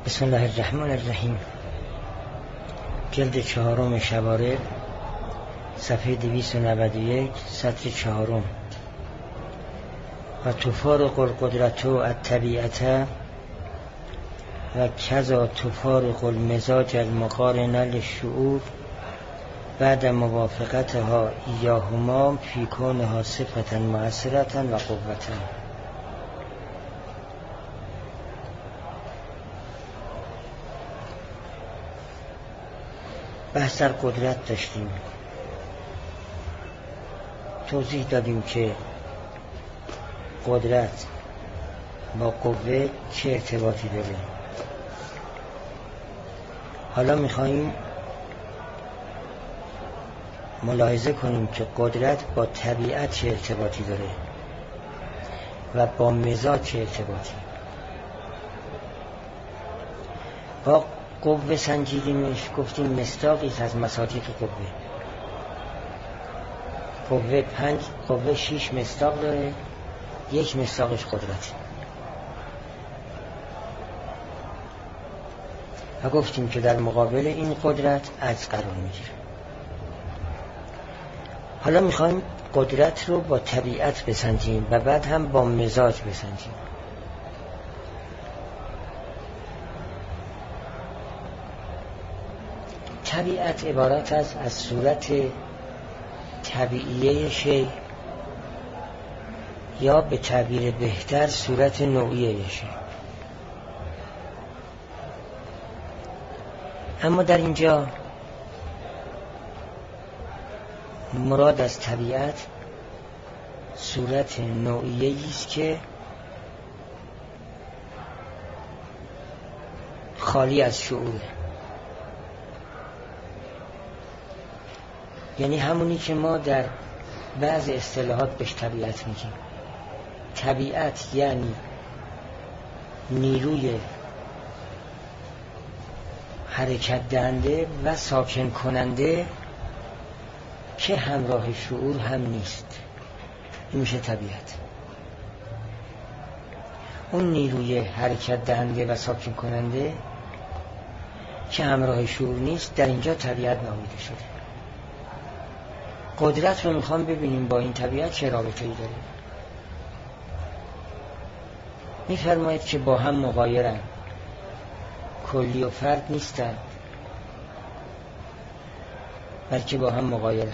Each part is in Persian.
بسم الله الرحمن الرحیم. جلد 4 شوارع، صفحه 291، سطر 4. و تفارق القدرة الطبیعة و کذا تفارق المزاج المقارن للشعور بعد موافقتها ایاهما فی کونها صفة مؤثرة و قوة. بحث در قدرت داشتیم. توضیح دادیم که قدرت با قوه چه ارتباطی داره. حالا میخواییم ملاحظه کنیم که قدرت با طبیعت چه ارتباطی داره و با مزاج چه ارتباطی. با قوه سنجیدیمش، گفتیم مصداقی از مصادیق قوه 6 مصداق داره، یک مصداقش قدرت. و گفتیم که در مقابل این قدرت عجز قرار میگیره. حالا میخوایم قدرت رو با طبیعت بسنجیم و بعد هم با مزاج بسنجیم. طبیعت عبارت است از صورت طبیعیه شی، یا به تعبیر بهتر صورت نوعیه شی. اما در اینجا مراد از طبیعت صورت نوعیه است که خالی از شعوره. یعنی همونی که ما در بعض اصطلاحات بهش طبیعت میگیم. طبیعت یعنی نیروی حرکت دهنده و ساکن کننده که همراه شعور هم نیست. این میشه طبیعت. اون نیروی حرکت دهنده و ساکن کننده که همراه شعور نیست در اینجا طبیعت نامیده شده. قدرت رو میخوام ببینیم با این طبیعت چه رابطه‌ای داره. میفرماید که با هم مغایرن، کلی و فرد نیستن، بلکه با هم مغایرن.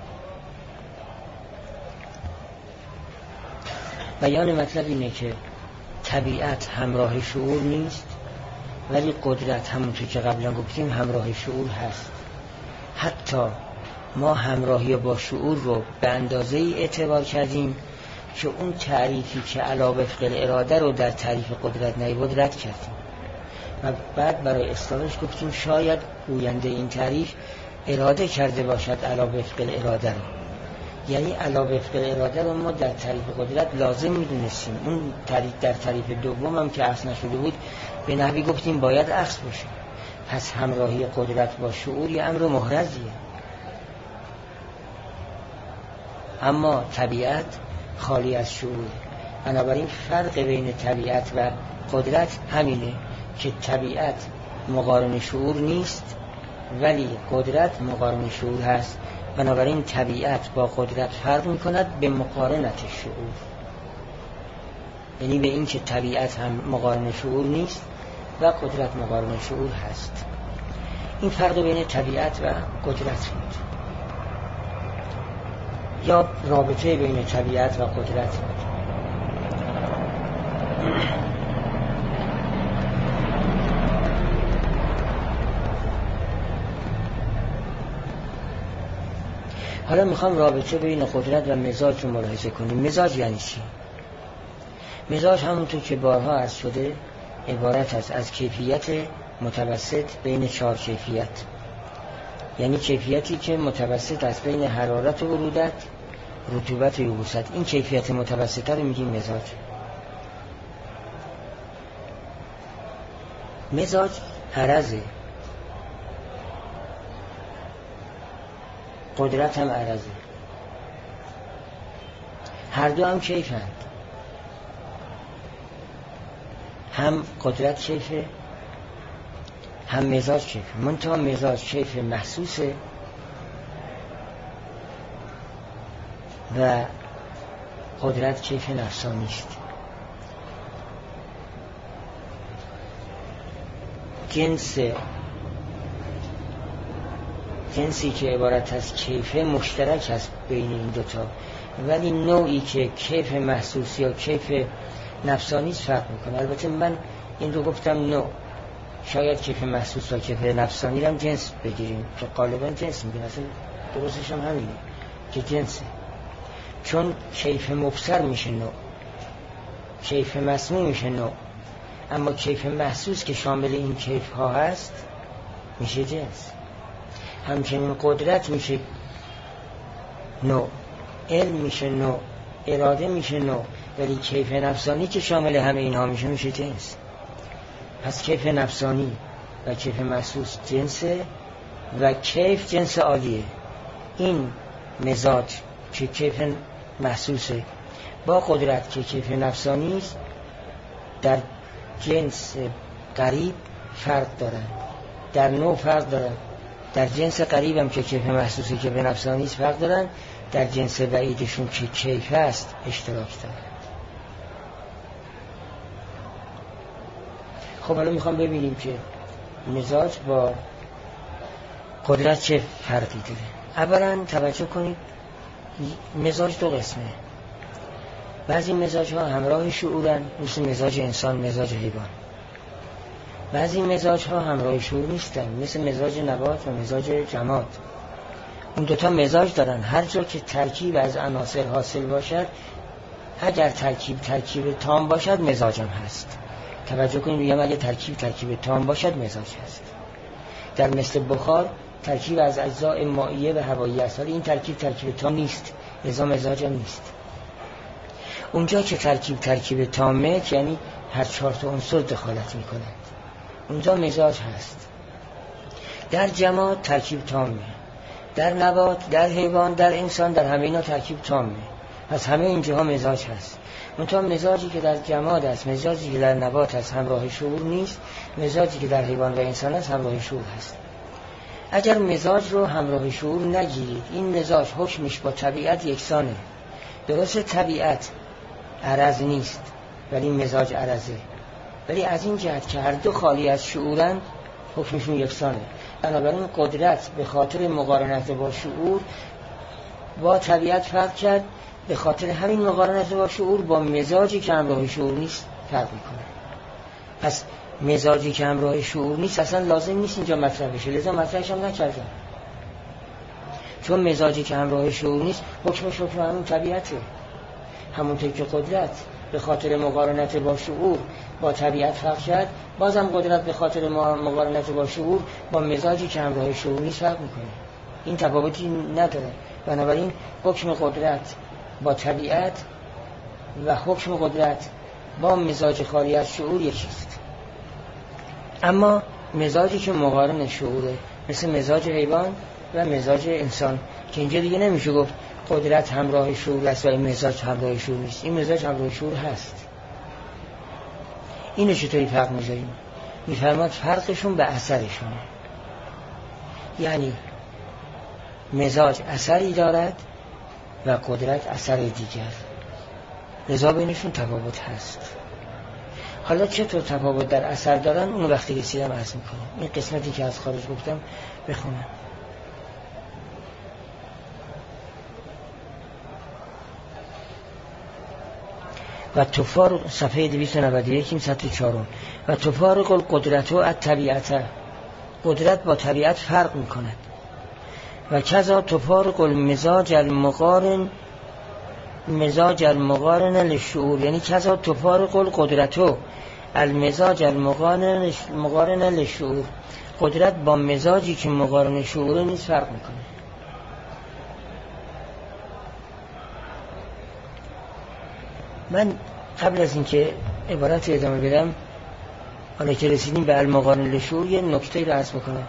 بیان مطلب اینه که طبیعت همراه شعور نیست، ولی قدرت همونطور که قبلا گفتیم همراه شعور هست. حتی ما همراهی با شعور رو به اندازه‌ای اعتبار کردیم که اون تعریفی که علاوه وفق اراده رو در تعریف قدرت نیاورد رد کردیم و بعد برای اصلاحش گفتیم شاید گوینده این تعریف اراده کرده باشد علاوه وفق اراده رو. یعنی علاوه وفق اراده رو ما در تعریف قدرت لازم میدونستیم. اون تعریف در تعریف دوم هم که اصل نشده بود به نحوی گفتیم باید اصل باشه. پس همراهی قدرت با شعور یه امر محرزیه. اما طبیعت خالی از شعور. بنابراین فرق بین طبیعت و قدرت همینه که طبیعت مقارن شعور نیست، ولی قدرت مقارن شعور هست. بنابراین طبیعت با قدرت فرق میکند به مقارنت شعور، یعنی به این که طبیعت هم مقارن شعور نیست و قدرت مقارن شعور هست. این فرق بین طبیعت و قدرت بود، یا رابطه بین طبیعت و قدرت. حالا میخوام رابطه بین قدرت و مزاج رو ملاحظه کنیم. مزاج یعنی چی؟ مزاج همونطور که بارها عرض شده عبارت است از کیفیت متوسط بین 4 کیفیت. یعنی کیفیتی که متوسط است بین حرارت و برودت، رطوبت و یبوست. این کیفیت متوسطه رو میگیم مزاج. مزاج عرضه، قدرت هم عرضه. هر دو هم کیفند. هم قدرت کیفه هم مزاج کیف، منتها مزاج کیف محسوسه و قدرت کیف نفسانی است. جنسی که عبارت از کیف مشترک است بین این دوتا، ولی نوعی که کیف محسوس یا کیف نفسانی فرق میکنه. البته من این رو گفتم نوع، شاید کیف محسوس و کیف نفسانی هم جنس بگیریم که غالبا جنس میگن، اصلا درستش هم همینه که جنسه، چون کیف مبصر میشه نوع، کیف مسموع میشه نوع، اما کیف محسوس که شامل این کیف ها هست میشه جنس. همچنین قدرت میشه نوع، علم میشه نوع، اراده میشه نوع، ولی کیف نفسانی که شامل همه اینها میشه جنس. پس کیف نفسانی و کیف محسوس جنسه و کیف جنس عالیه. این مزاج که کیف محسوسه با قدرت که کیف نفسانی است در جنس قریب فرق دارن، در نوع فرق دارن، در جنس قریب هم که کیف محسوسی که به نفسانی است فرق دارن، در جنس بعیدشون که کیف است اشتراک دارن. خب حالا میخوام ببینیم که مزاج با قدرت چه فرقی داره. اولا توجه کنید مزاج دو قسمه. بعضی مزاج ها همراه شعورن، مثل مزاج انسان، مزاج حیوان. بعضی مزاج ها همراه شعور نیستن، مثل مزاج نبات و مزاج جماد. اون دوتا مزاج دارن، هر جا که ترکیب از عناصر حاصل باشد، اگر ترکیب تام باشد مزاج هم هست. توجه کنید میگم اگه ترکیب تام باشد مزاج هست. در مثل بخار ترکیب از اجزاء مائیه و هوایی است، ولی این ترکیب تام نیست، لذا مزاج هم نیست. اونجا که ترکیب تامه، یعنی هر 4 تا عنصر دخالت میکنند، اونجا مزاج هست. در جماد ترکیب تامه، در نبات، در حیوان، در انسان، در همه اینا ترکیب تامه. پس همه اینجاها مزاج هست. منتها مزاجی که در جماد است، مزاجی که در نبات است همراه شعور نیست، مزاجی که در حیوان و انسان است همراه شعور هست. اگر مزاج رو همراه شعور نگیرید، این مزاج حکمش با طبیعت یکسانه. درست طبیعت عرض نیست ولی مزاج عرضه، ولی از این جهت که هر دو خالی از شعورند حکمشون یکسانه. بنابراین قدرت به خاطر مقارنت با شعور با طبیعت فرق کرد، به خاطر همین مقارنت با شعور با مزاجی که همراه شعور نیست فرق میکنه. پس مزاجی که همراه شعور نیست اصلا لازم نیست اینجا مطرح بشه، لذا مطرحش هم نکردم، چون مزاجی که همراه شعور نیست حکمش حکم همون طبیعته. همونطور که قدرت به خاطر مقارنت با شعور با طبیعت فرق کرد، بازم قدرت به خاطر مقارنت با شعور با مزاجی که همراه شعور نیست فرق میکنه. این تفاوتی نداره. بنابراین حکم قدرت با طبیعت و حکم قدرت با مزاج خالی از شعور یکیست. اما مزاجی که مقارن شعوره، مثل مزاج حیوان و مزاج انسان، که اینجا دیگه نمیشه گفت قدرت همراه شعور است و این مزاج همراه شعور نیست. این مزاج همراه شعور هست. اینو چطوری فرق میذاریم؟ میفرماد فرقشون به اثرشونه، یعنی مزاج اثری دارد و قدرت اثر دیگر، لذا بینشون تفاوت هست. حالا چطور تفاوت در اثر دارن اون وقتی رسیدم عرض میکنم. این قسمتی که از خارج گفتم بخونم. و تفارق صفحه 291 سطر 4 و تفارق القدرت و الطبیعت، قدرت با طبیعت فرق میکند. و کذا تفارق المزاج المقارن للشعور، یعنی کذا تفارق القدرت و المزاج المقارن للشعور، قدرت با مزاجی که مقارن شعور نیست فرق میکنه. من قبل از اینکه عبارت ادامه بدم، حالا که رسیدیم به المقارن للشعور، یه نکته رو عرض بکنم.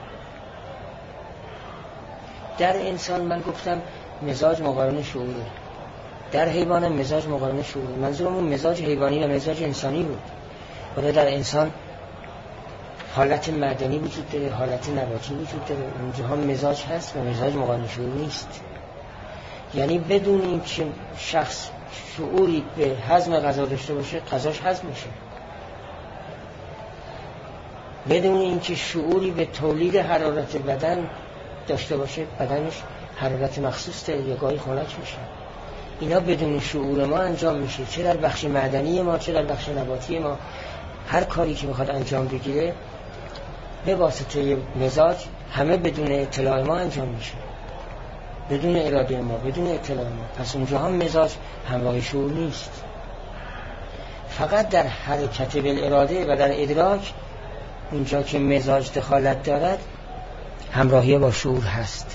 در انسان من گفتم مزاج مقارن شعوره، در حیوان مزاج مقارن شعوره. منظورم اون مزاج حیوانی و مزاج انسانی بود. ولی در انسان حالت معدنی وجود داره، حالت نباتی وجود داره. اونجاها مزاج هست و مزاج مقارن شعور نیست. یعنی بدون اینکه شخص شعوری به هضم غذا داشته باشه غذاش هضم میشه، بدون اینکه شعوری به تولید حرارت بدن داشته باشه بدنش حرارت مخصوص داره یا گاهی خنک میشه. اینا بدون شعور ما انجام میشه، چه در بخش معدنی ما چه در بخش نباتی ما. هر کاری که بخواد انجام بگیره به واسطه مزاج همه بدون اطلاع ما انجام میشه، بدون اراده ما، بدون اطلاع ما. پس اونجا هم مزاج همراه شعور نیست. فقط در حرکت بالاراده و در ادراک اونجا که مزاج دخالت دارد همراهی با شعور هست.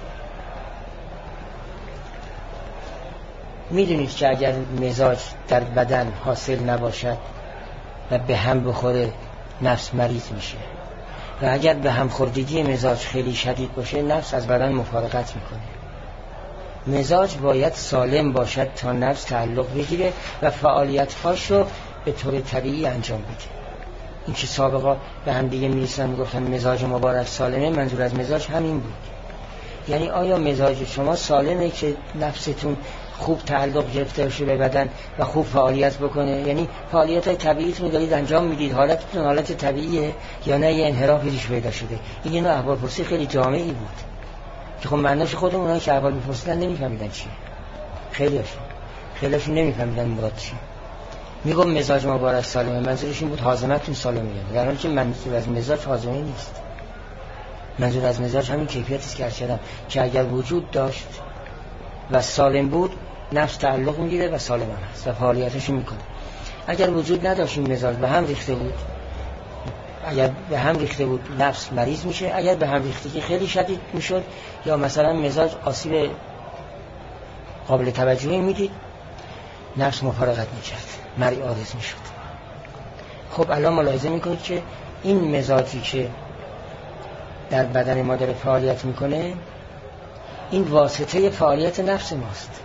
میدونید که اگر مزاج در بدن حاصل نباشد و به هم بخوره نفس مریض میشه و اگر به هم خوردگی مزاج خیلی شدید باشه نفس از بدن مفارقت میکنه. مزاج باید سالم باشد تا نفس تعلق بگیره و فعالیت‌هاش رو به طور طبیعی انجام بده. این که سابقا به هم دیگه میرسن میگفتن مزاج مبارک سالمه، منظور از مزاج همین بود. یعنی آیا مزاج شما سالمه که نفستون خوب تعلق گرفته باشه به بدن و خوب فعالیت بکنه؟ یعنی فعالیت‌های طبیعیتون دارید انجام میدید، حالتتون حالت طبیعیه یا نه یه انحرافی ریش پیدا شده؟ این نوع احوالپرسی خیلی جامعی بود که خب معناش خودمون اونایی که احوال می‌پرسیدن نمی‌فهمیدن چیه. خیلی‌هاشون نمی‌فهمیدن مراد چیه. میگم مزاج مبارک سالمه، منظورش این بود حازمتون سالمه، در حالی که منظور از مزاج حازمه نیست. منظور از مزاج همین کیفیتی است که عرض کردم که اگر وجود داشت و سالم بود نفس تعلق میگیره و سالم هم هست و فعالیتش میکنه. اگر وجود نداشت این مزاج به هم ریخته بود، اگر به هم ریخته بود نفس مریض میشه. اگر به هم ریختگی خیلی شدید میشد یا مثلا مزاج آسیب قابل توجهی میدید نفس مفارقت میکرد، مرئی عارض میشد. خب الان ملاحظه میکنید که این مزاجی که در بدن ما داره فعالیت میکنه این واسطه فعالیت نفس ماست.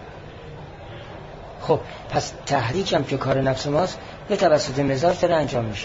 خب پس تحریک هم که کار نفس ماست به توسط مزاج داره انجام میشه،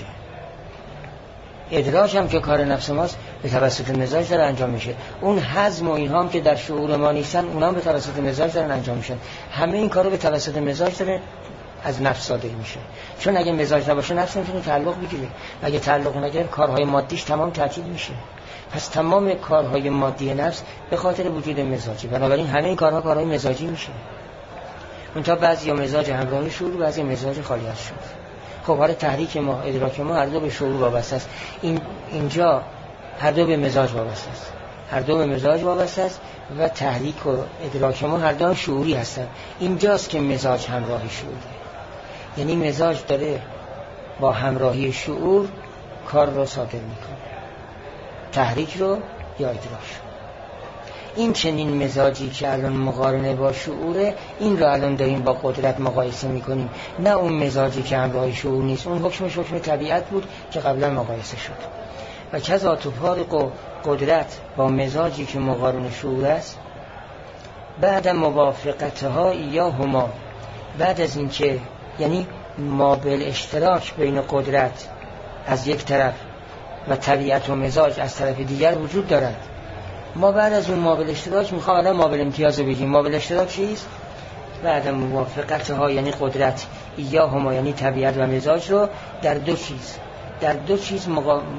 ادراک هم که کار نفس ماست به توسط مزاج داره انجام میشه، اون هضم و اینها هم که در شعور ما نیستن اونها هم به توسط مزاج دارن انجام میشن. همه این کارو به توسط مزاج داره از نفس صادر میشه. چون اگه مزاج نباشه نفس نمیتونه تعلق بگیره، اگه تعلق نگیره کارهای مادیش تمام تعطیل میشه. پس تمام کارهای مادی نفس به خاطر وجود مزاجی، بنابراین همه این کارها کارهای مزاجی میشه. منتها بعضی مزاج همراه شعور، بعضی مزاج خالی از شعور. خب حالا تحریک ما، ادراک ما هر دو به شعور وابسته است. اینجا هر دو به مزاج وابسته است، هر دو به مزاج وابسته است و تحریک و ادراک ما هر دو شعوری هستند. اینجاست که مزاج همراه شعوره، یعنی مزاج داره با همراهی شعور کار رو صادر میکنه، تحریک رو یا ادراک. این چنین مزاجی که الان مقارنه با شعوره، این رو الان داریم با قدرت مقایسه میکنیم، نه اون مزاجی که همراه شعور نیست. اون حکمش حکم طبیعت بود که قبلا مقایسه شد. و کذا تفارق قدرت با مزاجی که مقارن شعور است بعد موافقتها یا هما، بعد از این که یعنی ما بالاشتراک بین قدرت از یک طرف و طبیعت و مزاج از طرف دیگر وجود دارد، ما بعد از اون ما بالاشتراک میخوام الان ما بالامتیاز بگیم. ما بالاشتراک چیست؟ بعد موافقتها یعنی قدرت یا هما یعنی طبیعت و مزاج رو در دو چیز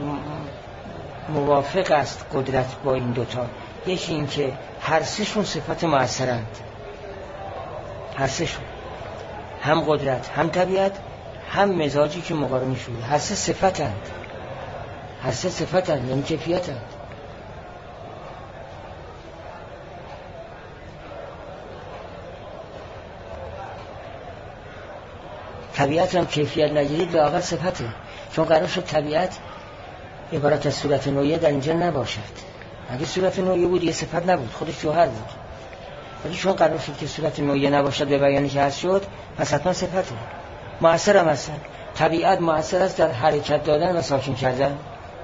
موافق است قدرت با این دوتا. یکی این که هر سهشون صفت مؤثرند، هر سهشون هم قدرت هم طبیعت هم مزاجی که مقارن شده هر سه صفتند، هر سه صفتند یعنی کیفیتند. طبیعت هم کیفیت نگیرید به آخر صفته، چون قرار شد طبیعت عبارت از صورت نوعیه در اینجا نباشد. اگه صورت نوعیه بود یه صفت نبود، خودش جوهر بود. ولی چون قرار شد که صورت نوعیه نباشد به بیانی که هست شد، پس حتما صفته. مؤثر هم هست. طبیعت مؤثر است در حرکت دادن و ساکن کردن.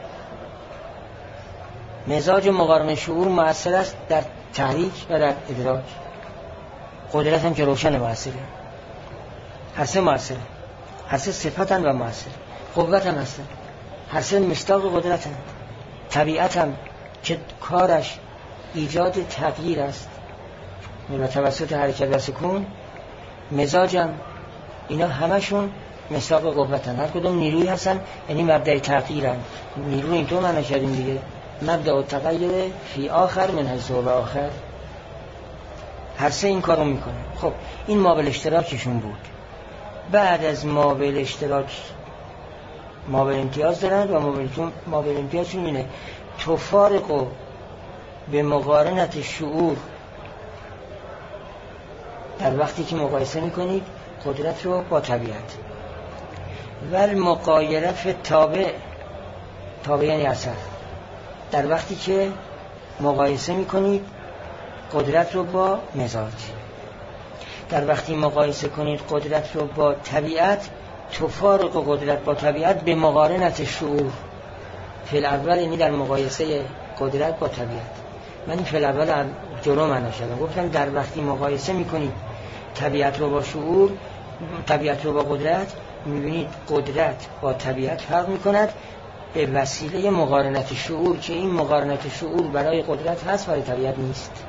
مزاج مقارن شعور مؤثر است در تحریک و در ادراک. قدرت هم که روشن مؤثره. هر سه مؤثره، هر سه صفتن و مؤثر. قوت هم هستن. هر سه مصداق قدرت هم. طبیعت هم که کارش ایجاد تغییر است و توسط حرکت و سکون، مزاجم، اینا همشون مصداق قوتن، هر کدوم نیروی هستن، یعنی مبدأ تغییرن. نیرو این تو معنی کردیم دیگه، مبدأ تغییر فی آخر من حیث و آخر. هر سه این کارو میکنه. خب این مابل اشتراکشون بود. بعد از مابل اشتراک مابل امتیاز دارن و مابل امتیازشون اینه تفارق به مقارنت شعور در وقتی که مقایسه میکنید قدرت رو با طبیعت، و المقایره فی تابع، تابع یعنی اثر، در وقتی که مقایسه میکنید قدرت رو با مزاج. در وقتی مقایسه کنید قدرت رو با طبیعت، تفارق قدرت با طبیعت به مقارنت شعور. فی الاول یعنی در مقایسه قدرت با طبیعت. من این فی الاول جلو معنا شدم، گفتم در وقتی مقایسه میکنید طبیعت رو با شعور، طبیعت رو با قدرت، میبینید قدرت با طبیعت فرق میکند به وسیله مقارنت شعور، که این مقارنت شعور برای قدرت هست، برای طبیعت نیست.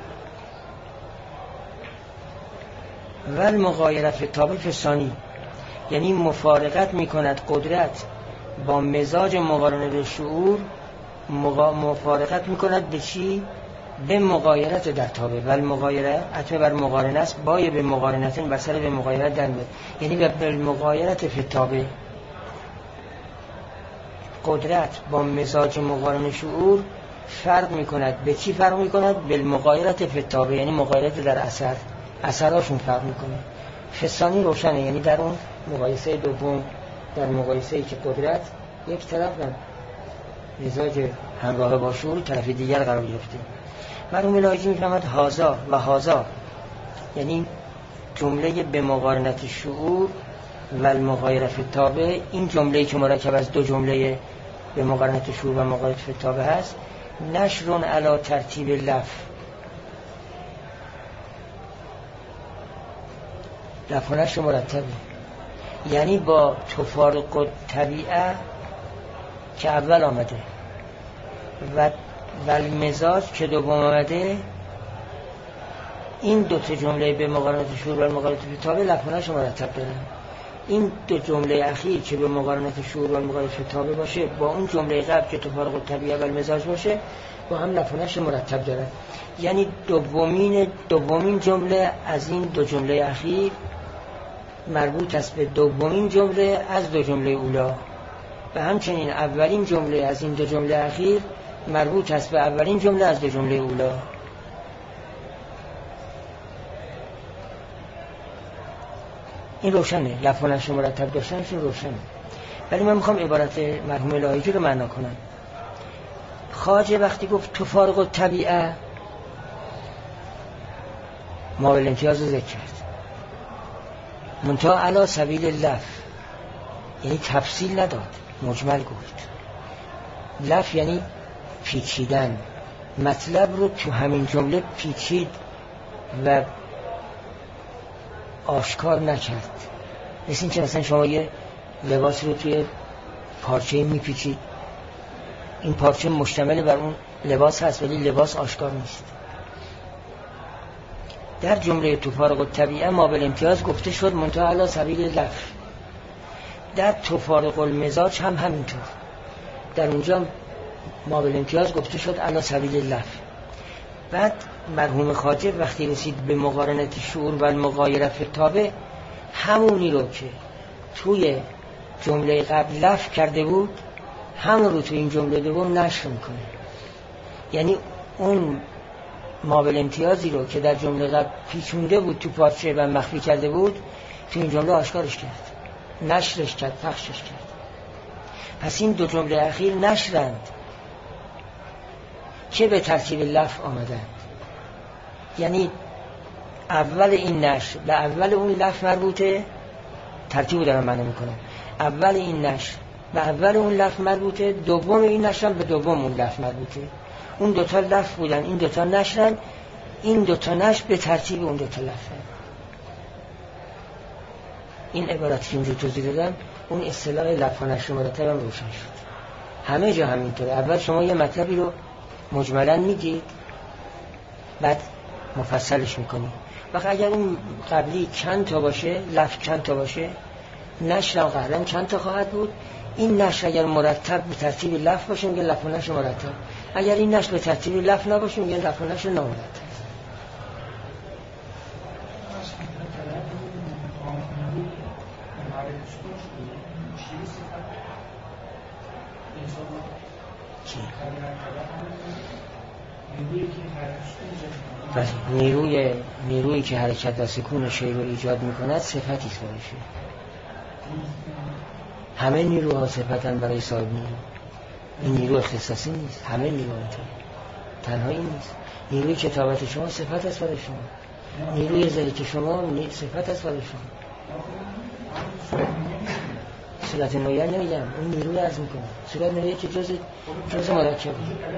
و المغایره فی التابع فی الثانی، یعنی مفارقت میکند قدرت با مزاج مقارنه شعور، مفارقت میکند به چی؟ به مغایرت در تابع. و المغایره عطف بر مقارنه است، بای به مقارنت بسر به مغایرت در میاد، یعنی به مغایرت فی التابع. قدرت با مزاج مقارنه شعور فرق میکند. به چی فرق میکند؟ به مغایرت فی التابع، یعنی مغایرت در اثر، اثراشون فرق میکنه. فستانی روشنه، یعنی در اون مقایسه دوم، در مقایسه ای که قدرت یک طرف مزاج همراه با شعور طرف دیگر قرار گرفته. مرحوم الهی میفهمد هازا و هازا، یعنی جمله به مقارنت شعور و المغایره فی التابع، این جمله که مرکب از دو جمله به مقارنت شعور و مغایره فی التابع هست، نشرون علی ترتیب لفظ، لفظ مرتبه، یعنی با تفارق طبیعه که اول آمده و المزاج که دوم آمده، این دو تا جمله به مقارنت شعور و مقارنت فی التابع لفظش مرتب دارن. این دو جمله اخیر که به مقارنت شعور و مقارنت فی التابع باشه با اون جمله قبل که تفارق طبیعه و المزاج باشه، با هم لفظش مرتب دارن. یعنی دومین جمله از این دو جمله اخیر مربوط است به دومین جمله از دو جمله اولا، و همچنین اولین جمله از این دو جمله اخیر مربوط است به اولین جمله از دو جمله اولا. این روشنه، لفظش مرتب داشتنشون روشنه. ولی من میخوام عبارت مرحوم الهی رو معنا کنم. خواجه وقتی گفت تفارق الطبیعه، مابل امتیاز رو ذکر کرد، منتها علی سبیل لفظ، یعنی تفصیل نداد، مجمل گفت. لفظ یعنی پیچیدن، مطلب رو تو همین جمله پیچید و آشکار نکرد. مثل این که مثلا شما یه لباس رو توی پارچه میپیچید، این پارچه مشتمل بر اون لباس هست ولی لباس آشکار نیست. در جمله تفارق الطبیعه مابل امتیاز گفته شد منتها علی سبیل لفظ. در تفارق المزاج هم همینطور، در اونجا مابل امتیاز گفته شد علی سبیل لفظ. بعد مرحوم خواجه وقتی رسید به مقارنت شعور و المغایره فی التابع، همونی رو که توی جمله قبل لفظ کرده بود همون رو توی این جمله دوم نشر میکنه. یعنی اون مابل امتیازی رو که در جمله قبل پیچونده بود تو پارچه و مخفی کرده بود، تو این جمله آشکارش کرد، نشرش کرد، پخشش کرد. پس این دو جمله اخیر نشرند که به ترتیب لفظ آمدند. یعنی اول این نشر به اول اون لفظ مربوطه، ترتیبو دارم معنی میکنم، اول این نشر به اول اون لفظ مربوطه، دوم این نشر به دوم اون لفظ مربوطه. اون دوتا لفظ بودن، این دوتا نشرن، این دوتا نشر به ترتیب اون دوتا لفظن. این عبارتی که اینجا توضیح دادم، اون اصطلاح لفظ و نشر مرتب هم روشن شد. همه جا همینطوره. اول شما یه مطلبی رو مجملاً میگید، بعد مفصلش میکنید. وقت اگر این قبلی چند تا باشه، لفظ چند تا باشه، نشر هم قهرن چند تا خواهد بود. این نشر اگر مرتب به ترتیب لفظ باشه میگه لفظ و نشر مرتب، اگر این نشر به ترتیب لفظ نباشه میگه لفظ و نشر نامرتب. پس نیرویی که حرکت و سکون شی رو ایجاد میکند صفتی است برایش. همه نیروها صفتن برای صاحب نیرو. این نیرو اختصاصی نیست، همه نیروها تنهایی نیست. نیروی کتابت شما صفت است برای شما، نیروی ذهن شما صفت است برای شما. صورت نویه نمیگم، اون نیروی عرض میکنه. صورت نویه که جز مرکب،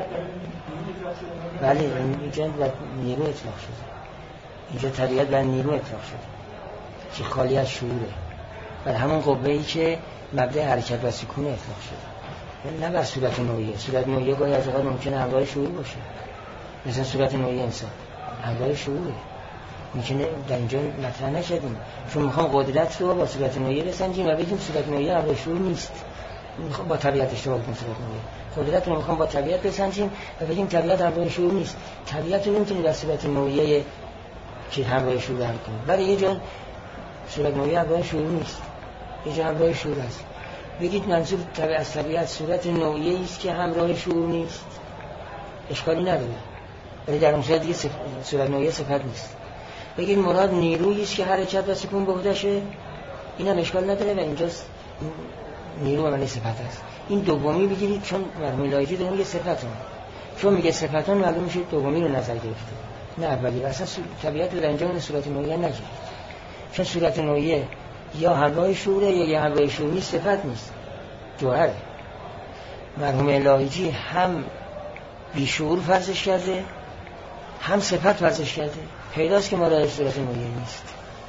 بله اینجا نیرو اطلاق شده، اینجا طبیعت بر نیرو اطلاق شده که خالی از شعوره، بر همون قوه‌ای که مبدأ حرکت و سکون اطلاق شده، نه بر صورت نویه. صورت نویه گاهی از اوقات ممکنه همراه شعور باشه، مثلا صورت نویه انسان همراه شعوره، میکنه در اینجا مطرح نشدیم چون میخوام قدرت رو با صورت نویه بسنجیم و بگیم صورت نویه همراه شعور نیست. میخوام با طبیعت اشتباه کنیم، صورت نویه قدرت رو میخوام با طبیعت بسنجیم و بگیم طبیعت همراه شعور نیست. طبیعت رو نمیتونیم با صورت نویه که همراه شعور هم کنیم، ولی یه جا صورت نویه همراه شعور نیست، یه جا همراه شعور است. بگید منظور از طبیعت صورت نویه است که همراه شعور نیست، اشکالی نداره، ولی در اون صورت دیگه صورت نویه صفت نیست. بگید مراد نیرویی است که حرکت و سکون به عهده‌شه، اینم اشکال نداره و اینجاست نیرو و معنی صفت است. این دومی بگیرید چون مرحوم لایجی داره میگه صفتون، چون میگه صفتون معلوم میشه دومی رو نظر گرفته نه اولی. اصلا طبیعت رو در انجام صورت نوعیه نگیرید، چون صورت نوعیه یا همراه شعوره یا همراه شعور نیست، صفت نیست، جوهره. مرحوم لایجی هم بیشعور فرضش کرده هم صفت فرضش کرده، پیداست که مراد صورت نوعیه نیست.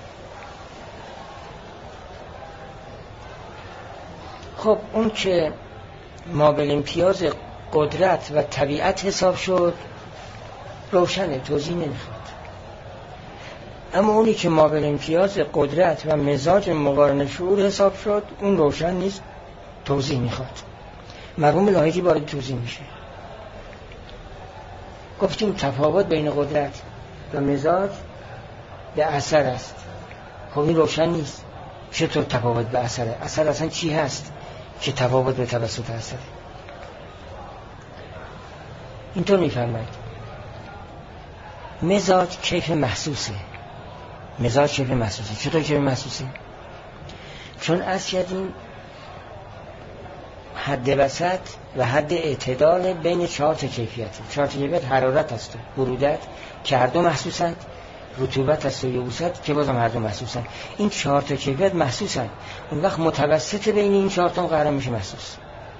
خب اون که مابل امتیاز قدرت و طبیعت حساب شد روشنه، توضیح نمیخواد. اما اونی که مابل امتیاز قدرت و مزاج مقارن شعور حساب شد اون روشن نیست، توضیح میخواد. مرحوم لاهیجی وارد توضیح میشه. گفتیم تفاوت بین قدرت و مزاج به اثر است. خب این روشن نیست. چطور تفاوت به اثره؟ اثر اصلا چی هست که تفاوت به توسط اثره؟ اینطور میفرماید مزاج کیف محسوسه. مزاج کیف محسوسه. چطور کیف محسوسه؟ چون از کردیم حد وسط و حد اعتدال بین 4 تا کیفیت. 4 تا کیفیت حرارت است، برودت که هر دو محسوسند، رطوبت است و یبوست که بازم هر دو محسوسند. این 4 تا کیفیت محسوسند، اون وقت متوسط بین این 4 تا قرار میشه محسوس.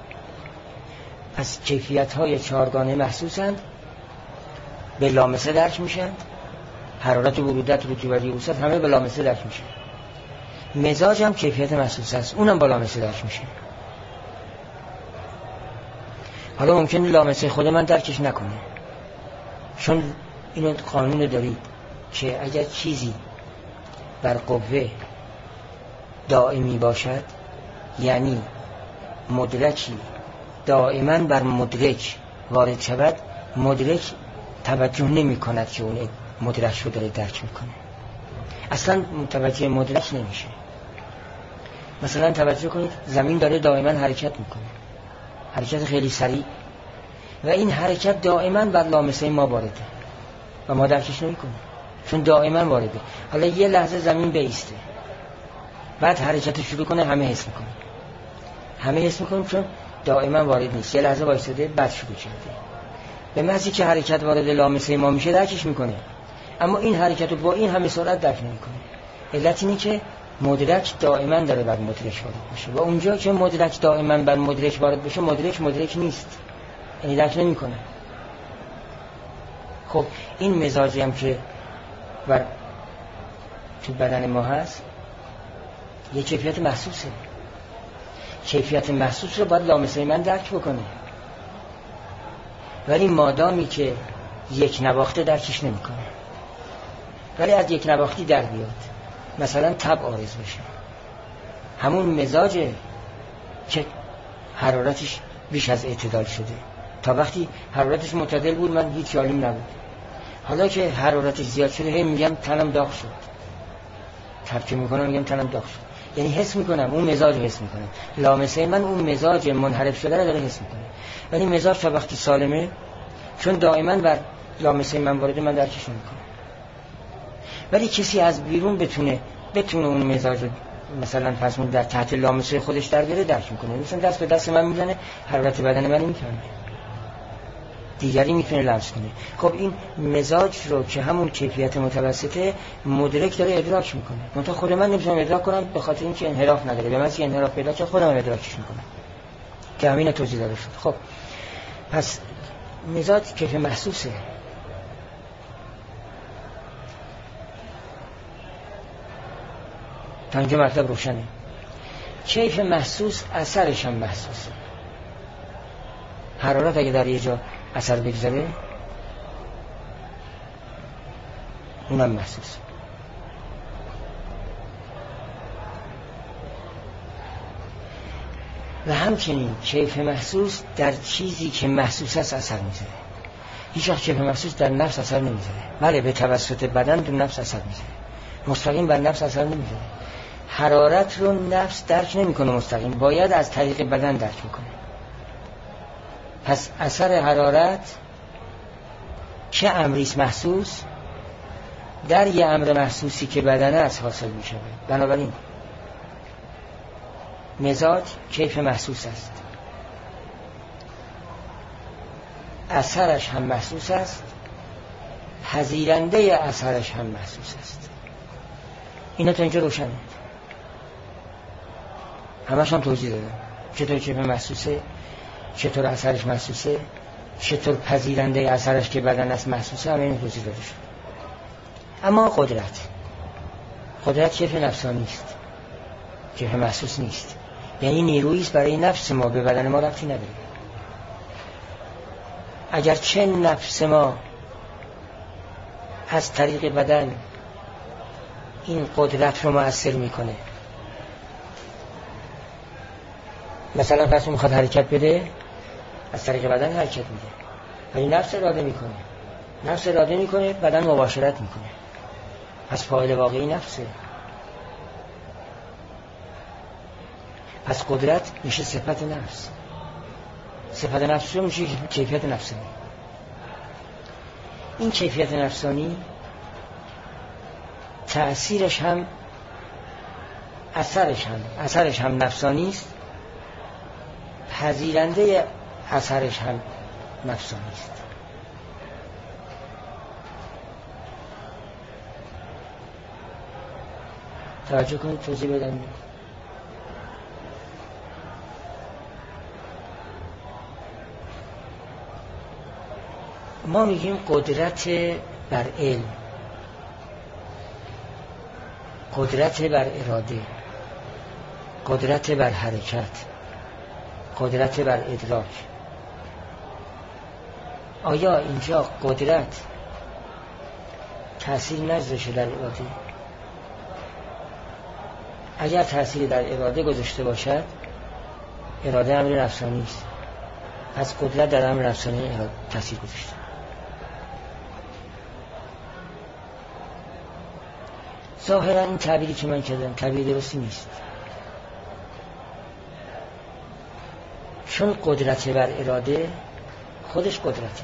پس کیفیت های 4 گانه محسوسند، به لامسه درک میشن، حرارت و برودت، رطوبت و یبوست همه به لامسه درک میشن. مزاج هم کیفیت محسوس است، اونم با لامسه درک میشه. حالا ممکنه لامسه خود من درکش نکنه، چون اینو قانون دارید که اگر چیزی بر قوه دائمی باشد، یعنی مدرکی دائما بر مدرک وارد شود، مدرک توجه نمی کند که اون مدرک شو داره درک میکنه، اصلا متوجه مدرک نمیشه. مثلا توجه کنید زمین داره دائما حرکت میکنه، حرکت خیلی سریع، و این حرکت دائما بر لامسه ما وارده و ما درکش نمی‌کنیم چون دائما وارده. حالا یه لحظه زمین بایسته بعد حرکت شروع کنه، همه حس می‌کنیم چون دائما وارد نیست. یه لحظه وایساده بعد شروع کرده، به محضی که حرکت وارد لامسه ما میشه درکش میکنه، اما این حرکت رو با این همه سرعت درک نمی‌کنه. علت اینه که مدرک دائما داره بر مدرک وارد میشه و اونجا که مدرک دائما بر مدرک وارد بشه مدرک نیست، یعنی درک نمی‌کنه. خب این مزاجی هم که بر تو بدن ما هست یه کیفیت محسوسه. کیفیت محسوس رو باید لامسه من درک بکنه، ولی مادامی که یک نواخته درکش نمیکنه، ولی از یک نواختی در بیاد، مثلا تب عارض بشه، همون مزاجه که حرارتش بیش از اعتدال شده. تا وقتی حرارتش معتدل بود من هیچ حالیم نبود، حالا که حرارتش زیاد شده هی میگم تنم داغ شد، تب که میکنم میگم تنم داغ شد، یعنی حس میکنم اون مزاج رو حس میکنم، لامسه من اون مزاج منحرف شده رو داره حس میکنه، ولی مزاج تا وقتی سالمه چون دائما بر لامسه من وارده من درکش نمیکنم. ولی کسی از بیرون بتونه اون مزاج رو مثلا پس در تحت لامسه خودش در بیاره درک میکنه، مثلا دست به دست من میزنه حرارت بدن من میفهمه، دیگری میتونه لمس کنه. خب این مزاج رو که همون کیفیت متوسطه مدرک داره ادراک میکنه، منتها خود من نمیتونم ادراک کنم به خاطر اینکه انحراف نداره، به من که انحراف پیدا کنه خودم ادراکش میکنم که همین توضیح داده شد. خب پس مزاج کیف محسوسه. تا اینجا مطلب روشنه. کیف محسوس اثرش هم محسوسه. حرارت اگه در یه جا اثر بگذاره اونم محسوسه. و همچنین کیف محسوس در چیزی که محسوس است اثر میذاره. هیچ وقت کیف محسوس در نفس اثر نمیذاره. بله به توسط بدن در نفس اثر میذاره، مستقیم بر نفس اثر نمیذاره. حرارت رو نفس درک نمیکنه مستقیم، باید از طریق بدن درک میکنه. پس اثر حرارت چه امریست محسوس در یه امر محسوسی که بدنه از حاصل میشه. بنابراین مزاج کیف محسوس است، اثرش هم محسوس است، پذیرنده اثرش هم محسوس است. اینا تا اینجا روشنه، همش هم توضیح دادم چطور کیف محسوسه، چطور اثرش محسوسه، چطور پذیرنده اثرش که بدن است محسوسه، همه این توضیح داده شد. اما قدرت کیف نفسانی است، کیف محسوس نیست، یعنی نیرویی است برای نفس ما، به بدن ما ربطی نداره. اگر چه نفس ما از طریق بدن این قدرت رو مؤثر میکنه، مثلا پس میخواد حرکت بده از طریق بدن حرکت میده، ولی نفس اراده میکنه بدن مباشرت میکنه، پس فاعل واقعی نفسه. پس قدرت میشه صفت نفس، صفت نفس رو میشه کیفیت نفسانی. این کیفیت نفسانی تأثیرش هم اثرش هم نفسانی است، پذیرنده اثرش هم نفسانی است. توجه کنید توضیح بدم. ما میگیم قدرت بر علم، قدرت بر اراده، قدرت بر حرکت، قدرت بر ادراک. آیا اینجا قدرت تأثیر نگذاشته در اراده؟ اگر تأثیر در اراده گذاشته باشد، اراده امر نفسانی است، پس قدرت در امر نفسانی تأثیر گذاشته. ظاهرا این تعبیری که من کردم تعبیر درستی نیست، چون قدرت بر اراده خودش قدرته.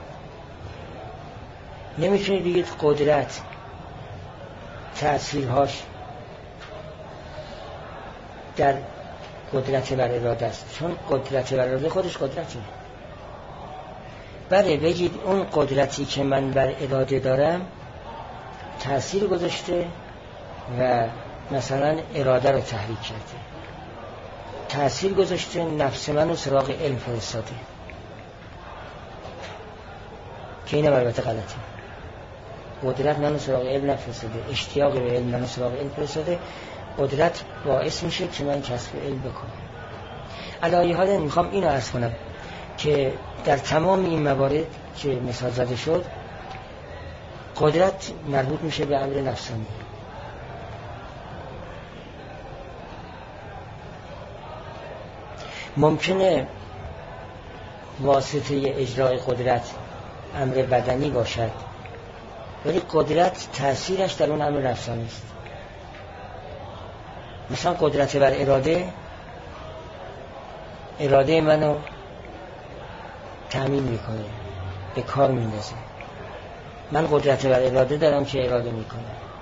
نمیتونید بگید قدرت تأثیرهاش در قدرت بر اراده است، چون قدرت بر اراده خودش قدرته. بله بگید اون قدرتی که من بر اراده دارم تأثیر گذاشته و مثلا اراده رو تحریک کرده، تأثیر گذاشته نفس من رو سراغ علم فرستاده، که اینم البته غلطه. قدرت من رو سراغ علم نفرستاده، اشتیاق به علم من رو سراغ علم فرستاده. قدرت باعث میشه که من کسب علم بکنم، علی حال میخوام اینو عرض کنم که در تمام این موارد که مثال زده شد قدرت مربوط میشه به امر نفسانی. ممکنه واسطه اجرای قدرت امر بدنی باشد ولی قدرت تأثیرش در اون امر نفسانی است. مثلا قدرت بر اراده منو تأمین میکنه، به کار میندازه. من قدرت بر اراده دارم که اراده میکنم،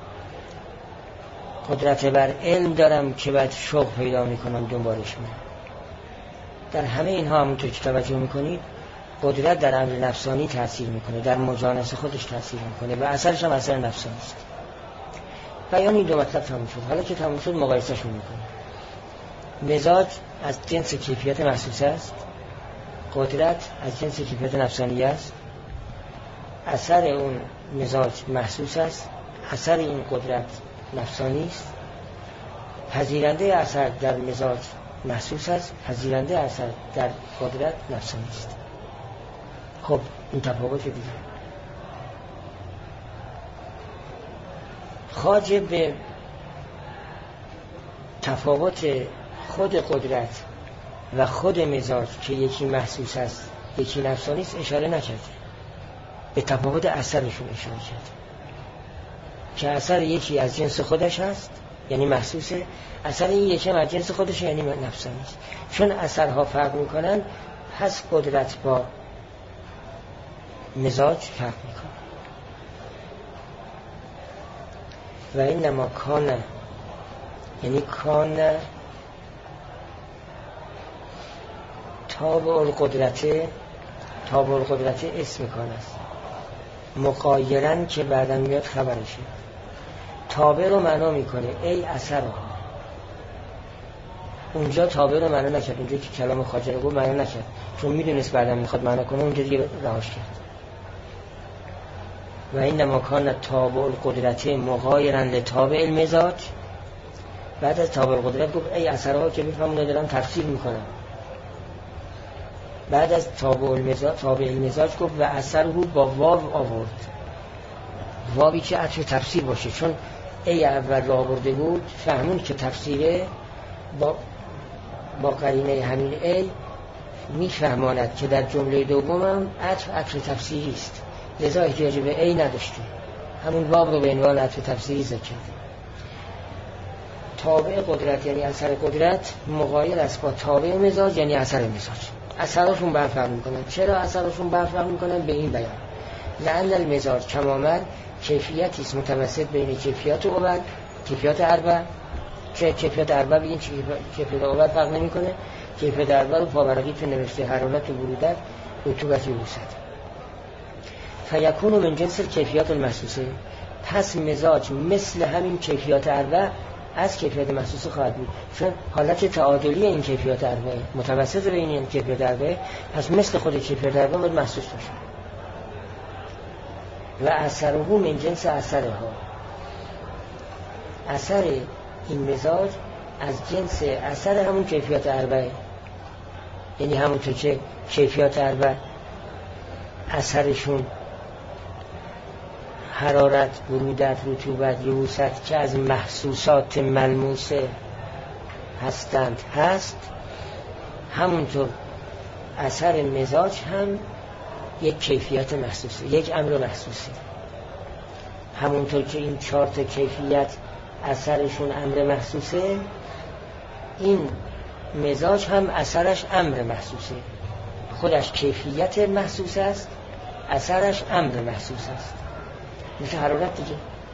قدرت بر علم دارم که بعد شوق پیدا میکنم دنبالش میرم. در همه اینها همونطور که توجه میکنید قدرت در امر نفسانی تأثیر میکنه، در مجانس خودش تأثیر میکنه و اثرش هم اثر نفسانی است. بیان این دو مطلب تموم شد. حالا که تموم شد مقایسه‌شون میکنه. مزاج از جنس کیفیت محسوس است، قدرت از جنس کیفیت نفسانی است. اثر اون مزاج محسوس است، اثر این قدرت نفسانی است. پذیرنده اثر در مزاج محسوس است، پذیرنده اثر در قدرت نفسانی است. خب این تفاوت دیگه خواجه به تفاوت خود قدرت و خود مزاج که یکی محسوس است یکی نفسانی است اشاره نکرده، به تفاوت اثرشون اشاره کرده که اثر یکی از جنس خودش هست یعنی محسوسه، اثر این یکی از جنس خودش یعنی نفسانی است. چون اثرها فرق میکنن پس قدرت با مزاج فرق میکنه. و اینما کان یعنی کان تابع القدرت اسم کان است، مقایرن که بعدا میاد خبرشه. تابع رو معنا میکنه ای اثر رو. اونجا تابع رو معنا نکرد، اونجا که کلام خواجه رو معنا نکرد چون میدونست بعدا میخواد معنا کنه، اونجا دیگه رهاش کرد. و اینما کان تابع القدرت مغایرن لتابع المزاج. بعد از تابع القدرت گفت ای اثرها که میفهمونه دارن تفسیر میکنن. بعد از تابع المزاج گفت و اثر رو با واو آورد، واوی که عطف تفسیر باشه، چون ای اول را آورده بود فهمون که تفسیره با قرینه همین ای میفهماند که در جمله دوم هم عطف تفسیری است، لذا احتیاج به ای نداشته، همون واو رو به عنوان عطف تفسیری ذکر کرد. تابع قدرت یعنی اثر قدرت مغایر است با تابع مزاج یعنی اثر مزاج. اثرشون برفرق میکنن. چرا اثرشون برفرق میکنن؟ به این بیان لأن المزاج کمامر کیفیتی است متوسط بین کیفیات اول کیفیات اربع، که کیفیات اربع بگین کیفیات اول فرق نمیکنه. کیفیات اربع رو پاورقی تو نوشته حرارت و برودت رطوبت یبوست. فیکون من جنس کیفیات المحسوسه، پس مزاج مثل همین کیفیات اربع از کیفیات محسوسه خواهد بود، چون حالت تعادلی این کیفیات اربع متوسط بین این کیفیات اربع، پس مثل خود کیفیات اربع باید محسوس باشه. و اثره من جنس اثرها، اثر این مزاج از جنس اثر همون کیفیات اربع، یعنی همونطور که کیفیات اربع اثرشون حرارت، برودت، رطوبت، یبوست که از محسوسات ملموسه هستند هست، همونطور اثر مزاج هم یک کیفیت محسوسه، یک امر محسوسه. همونطور که این 4 تا کیفیت اثرشون امر محسوسه، این مزاج هم اثرش امر محسوسه، خودش کیفیت محسوس است، اثرش امر محسوس است، مثل حرارت دیگه.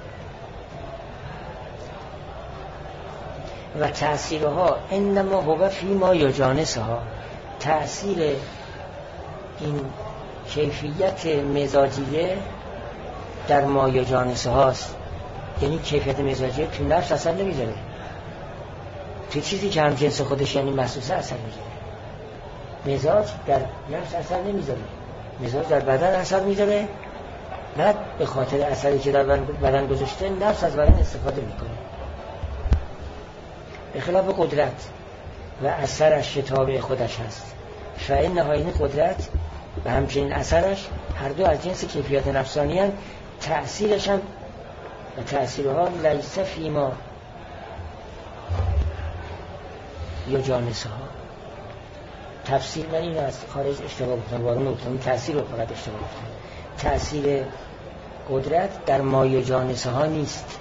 و تأثیرها انما هو فی ما یجانسها، تأثیر این کیفیت مزاجیه در ما یجانسها است، یعنی کیفیت مزاجیه تو نفس اثر نمیذاره، تو چیزی که هم جنس خودش یعنی محسوسه اثر میذاره. مزاج در نفس اثر نمیذاره، مزاج در بدن اثر میذاره، نه به خاطر اثری که در بدن گذاشته نفس از بدن استفاده میکنه. به خلاف قدرت و اثرش تابع خودش هست. فإن نهایین قدرت و همچنین اثرش هر دو از جنس کیفیات نفسانی هستند. تأثیرش هم و تأثیرها لیس فیما یا جانسه ها. تفسیر من این از خارج اشتباه بکنم، وارون بکنم، تأثیر رو فقط اشتباه بکنم. تأثیر قدرت در مایه جانسه ها نیست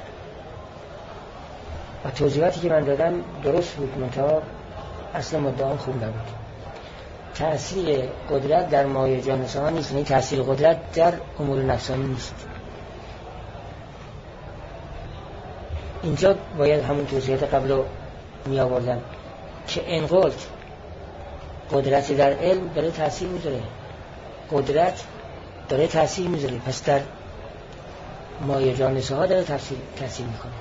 و توضیحاتی که من دادم درست بود، منتها اصلا مدعام خوب نبود. تأثیر قدرت در مایه جانسه ها نیست، یعنی تأثیر قدرت در امور نفسانی نیست. اینجا باید همون توضیحات قبل رو می آوردم که انقلت قدرت در علم داره تأثیر میذاره، قدرت داره تأثیر میذاره، پس در مایه جانسه ها داره تأثیر میکنه،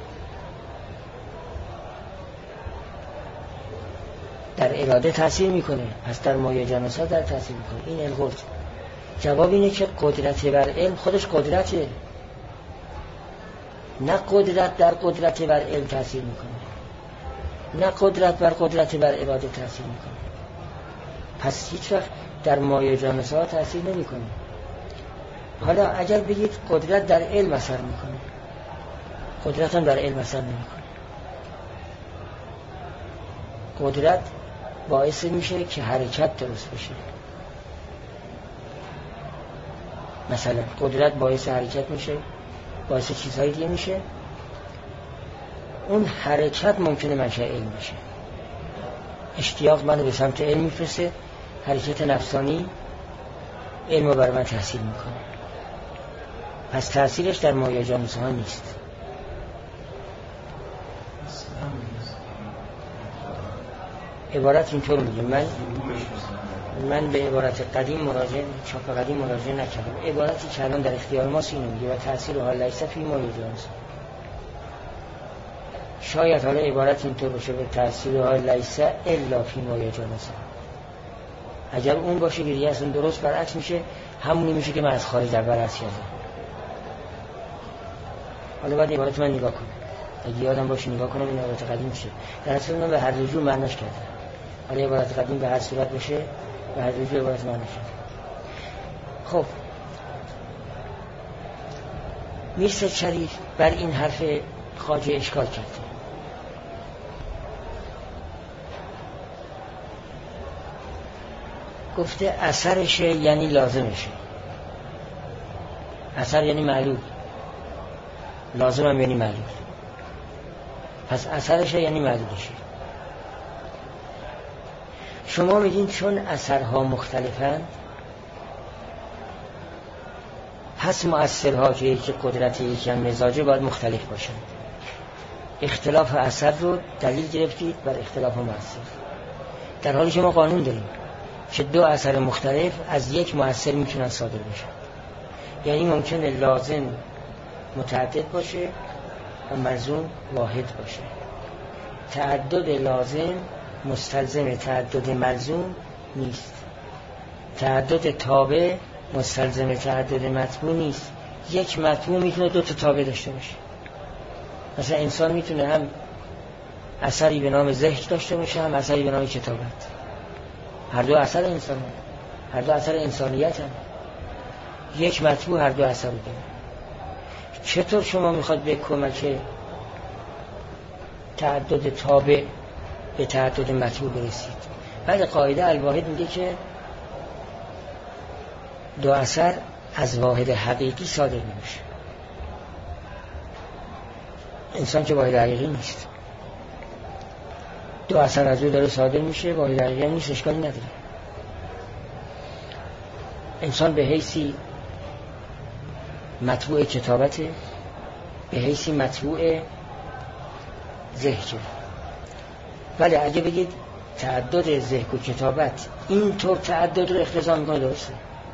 در اراده تأثیر میکنه، پس در مایه جانسه ها داره تأثیر میکنه. این انقلت. جواب اینه که قدرت بر علم خودش قدرته، نه قدرت در قدرت بر علم تأثیر میکنه، نه قدرت بر قدرت بر اراده تأثیر میکنه. پس هیچ وقت در مایه جانسه ها تأثیر نمیکنه. حالا اگر بگید قدرت در علم اثر میکنه، قدرت هم در علم اثر نمیکنه. قدرت باعث میشه که حرکت درست بشه. مثلا قدرت باعث حرکت میشه، باعث چیزهای دیگه میشه. اون حرکت ممکنه منشأ علم بشه. اشتیاق منو به سمت علم میفرسته، حرکت نفسانی علم رو بر من تأثیر میکنه. پس تأثیرش در مایه جانسه ها نیست. عبارت اینطور میگه. من به عبارت قدیم مراجعه، چاپ قدیم مراجعه نکردم. عبارتی که الان در اختیار ماست اینو میگه و تأثیرها لیس فی مایه جانسه. شاید حالا عبارت اینطور باشه به تأثیرها لیس الا فی مایه جانسه. اگر اون باشه که دیگه اصلا درست برعکس میشه، همونی میشه که من از خارج اول عرض کردم. حالا باید عبارت من نگاه کنم، اگه یادم باشه نگاه کنم این عبارت قدیم میشه. در اصل من به هر دو جور معناش کردم. حالا عبارت قدیم به هر صورت باشه به هر دو جور عبارت معناش کردم. خب میرسه شریف بر این حرف خواجه اشکال کرده. گفته اثرشه یعنی لازمشه. اثر یعنی معلول، لازم هم یعنی معلول. پس اثرشه یعنی معلولشه. شما میگین چون اثرها مختلفند پس مؤثرها که یکی قدرت یکی هم مزاجه باید مختلف باشن. اختلاف اثر رو دلیل گرفتید بر اختلاف مؤثر، در حالی که ما قانون داریم که دو اثر مختلف از یک مؤثر میتونن صادر بشن. یعنی ممکنه لازم متعدد باشه و ملزوم واحد باشه. تعدد لازم مستلزم تعدد ملزوم نیست. تعدد تابع مستلزم تعدد متبوع نیست. یک متبوع میتونه دو تا تابع داشته باشه. مثلا انسان میتونه هم اثری به نام ذهن داشته باشه، هم اثری به نام کتابت. هر دو اثر انسان هم. هر دو اثر انسانیت هم. یک متبوع هر دو اثر رو داره. چطور شما میخواد به کمک تعدد تابع به تعدد متبوع برسید؟ بعد قاعده الواحد میگه که دو اثر از واحد حقیقی صادر نمیشه. انسان که واحد حقیقی نیست، دو اثر از او داره صادر میشه، واحد حقیقی هم نیست، اشکالی نداره. انسان به حیثی مطبوع کتابته، به حیثی مطبوع ذهن. ولی اگه بگید تعدد ذهن و کتابت اینطور تعدد رو اختزام میکنه، درسته.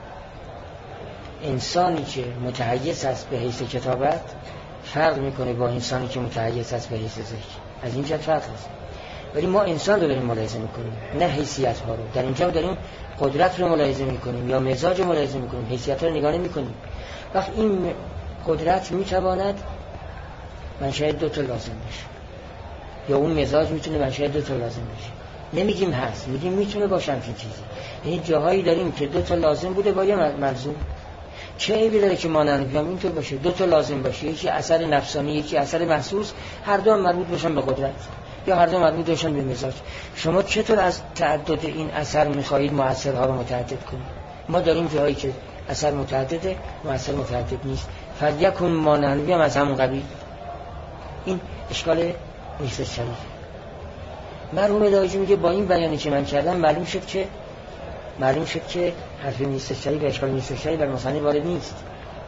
انسانی که متحیز است به حیث کتابت فرق میکنه با انسانی که متحیز است به حیث ذهن. از این جهت فرق هست. ولی ما انسان رو داریم ملاحظه میکنیم، نه حیثیت ها رو. در اینجا داریم قدرت رو ملاحظه میکنیم یا مزاج رو ملاحظه میکنیم، حیثیت رو نگاه نمیکنیم. وقت این قدرت میتواند منشأ دو تا لازم بشه، یا اون مزاج میتونه منشأ دو تا لازم بشه. نمیگیم هست، میگیم میتونه باشه همچین چیزی. یعنی جاهایی داریم که 2 تا لازم بوده با یه ملزوم. چه عیبی داره که مانند بیام اینطور باشه 2 تا لازم باشه، یکی اثر نفسانی یکی اثر محسوس، هر دو هم مربوط باشن به قدرت یا هر دو مربوط باشن به مزاج. شما چطور از تعدد این اثر میخواهید مؤثرها رو متعدد کنید؟ ما داریم جاهایی که اثر متعدده، مؤثر متعدد نیست. فلیکن مانند بیام از همون قبیل. این اشکال نیست شریف. مرحوم الهی میگه با این بیانی که من کردم معلوم شد که حرف نیست شریف و اشکال نیست شریف بر مصنف وارد نیست.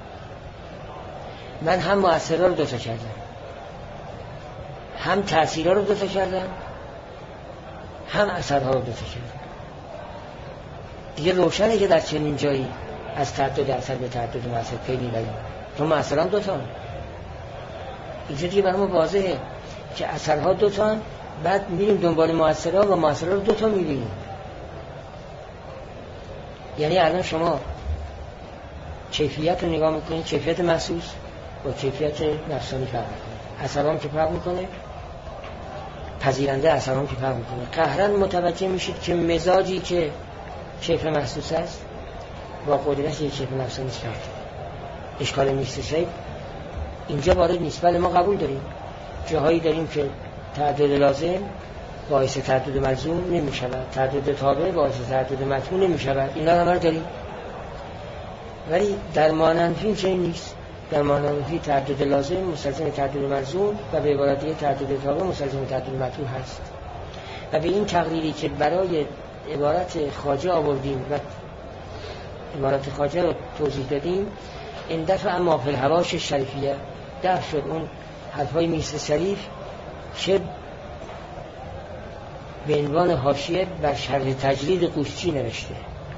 من هم مؤثرها رو 2 تا کردم، هم تأثیرها رو 2 تا کردم، هم اثرها رو 2 تا کردم. دیگه روشنه که در چنین جایی از تعدد اثر به تعدد مؤثر پی میبریم. تو مؤثران 2 تا، اینجا دیگه برای ما واضحه که اثرها 2 تا، بعد میریم دنبال مؤثرها و مؤثرها رو 2 تا میبینیم. یعنی الان شما کیفیت رو نگاه میکنید، کیفیت محسوس با کیفیت نفسانی فرق میکنه، اثرام که فرق میکنه، پذیرنده اثرام که فرق میکنه. قهرن متوجه میشید که مزاجی که کیف محسوس است با قدرت یک کیف نفسانی فرق داره. اشکال نیست شیء اینجا وارد نیست. ولی ما قبول داریم جاهایی داریم که تعدد لازم باعث تعدد ملزوم نمیشود، تعدد تابع باعث تعدد متبوع نمیشود، اینا هم رو داریم. ولی در ماننفی چنین نیست. در ماننفی تعدد لازم مستلزم تعدد ملزوم و به عبارت دیگه تعدد تابع مستلزم تعدد متبوع هست. و به این تقریری که برای عبارت خواجه آوردیم و عبارت خواجه رو توضیح دادیم، این دفعه اما فی الحواش شریفیه دفع شد اون حرفای میرزا شریف که به عنوان حاشیه بر شرح تجرید قوشچی نوشته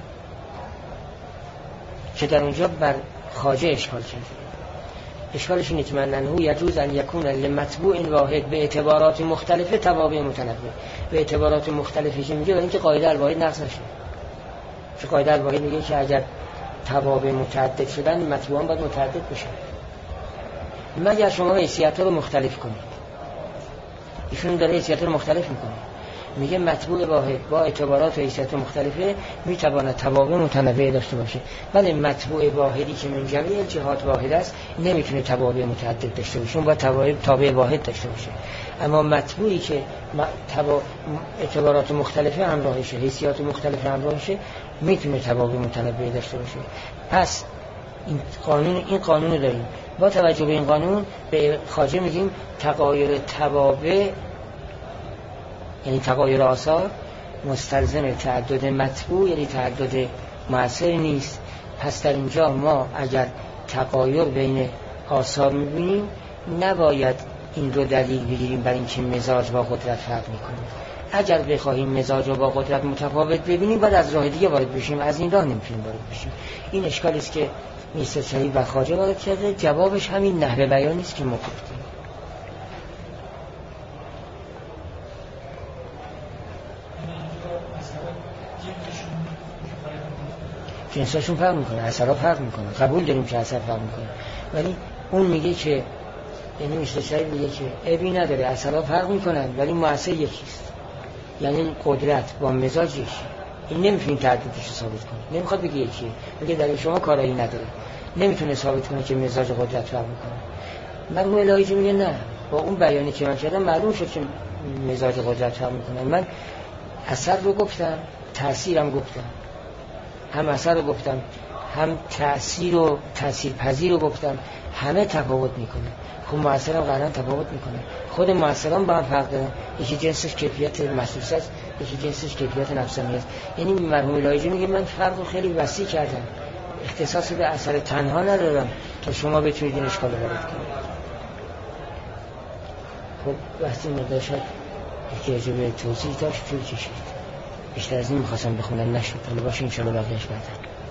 که در اونجا بر خواجه اشکال کرده. اشکالش اینه که مننهو یجوز ان یکون لمطبوع واحد به اعتبارات مختلفه توابع متنوع. به اعتبارات مختلفی که میگه برای اینکه قاعده الواحد نقض نشه. چه قاعده الواحد میگه که اگر توابع متعدد شدن مطبوعان باید متعدد بشن مگر شما حیثیت‌ها رو مختلف کنید. ایشون داره حیثیت‌ها رو مختلف میکنه، میگه مطبوع واحد با اعتبارات و حیثیت مختلفه میتواند توابع متنوع داشته باشه، ولی مطبوع واحدی که من جمیع جهات واحد است نمیتونه توابع متعدد داشته باشه، اون باید تابع واحد داشته باشه. اما مطبوعی که اعتبارات مختلفه همراهشه، حیثیات مختلفه همراهشه، میتونه توابع متنوع داشته باشه. پس این قانون داریم. با توجه به این قانون به خواجه میگیم تغایر توابع یعنی تغایر آثار مستلزم تعدد مطبوع یعنی تعدد مؤثر نیست. پس در اینجا ما اگر تغایر بین آثار میبینیم نباید این رو دلیل بگیریم بر اینکه مزاج با قدرت فرق میکنه. اگر بخواهیم مزاج رو با قدرت متفاوت ببینیم باید از راه دیگه وارد بشیم، از این راه نمیتونیم وارد بشیم. این اشکالی است که میرزا شریف و خواجه وارد کرده. جوابش همین نحوه بیانی است که ما گفتیم. جنساشون فرق میکنه، اثرها فرق میکنه، قبول داریم که اثر فرق میکنه، ولی اون میگه که یعنی میرزا شریف میگه که عیبی نداره اثرها فرق میکنن ولی مؤثر یکیست، یعنی قدرت با مزاج یکی. این نمیتونه تعددش رو ثابت کنه، نمیخواد بگه یکیه، میگه در شما کارایی نداره، نمیتونه ثابت کنه که مزاج قدرت فرق میکنه. مرحوم الهی میگه نه، با اون بیانی که من کردم معلوم شد که مزاج قدرت فرق میکنه. من اثر رو گفتم، تأثیرم گفتم، هم اثر رو گفتم، هم تأثیر و تأثیر پذیر رو گفتم، همه تفاوت میکنه. خب مؤثرم قرآن تفاوت میکنه، خود مؤثران با هم فرق دارن، یکی جنسش کیفیت محسوس است، یکی جنسش کیفیت نفسانی است. یعنی مرحوم الهی میگه من فرق رو خیلی وسیع کردم، اختصاص به اثر تنها ندارم تا شما بتونید این اشکال رو وارد کنید. خب وقتی مداشت احتیاج به توضیح داشت طول کشید، بیشتر از این میخواستم بخونم نشد، حالا باشه انشاءالله بعدش بعدا.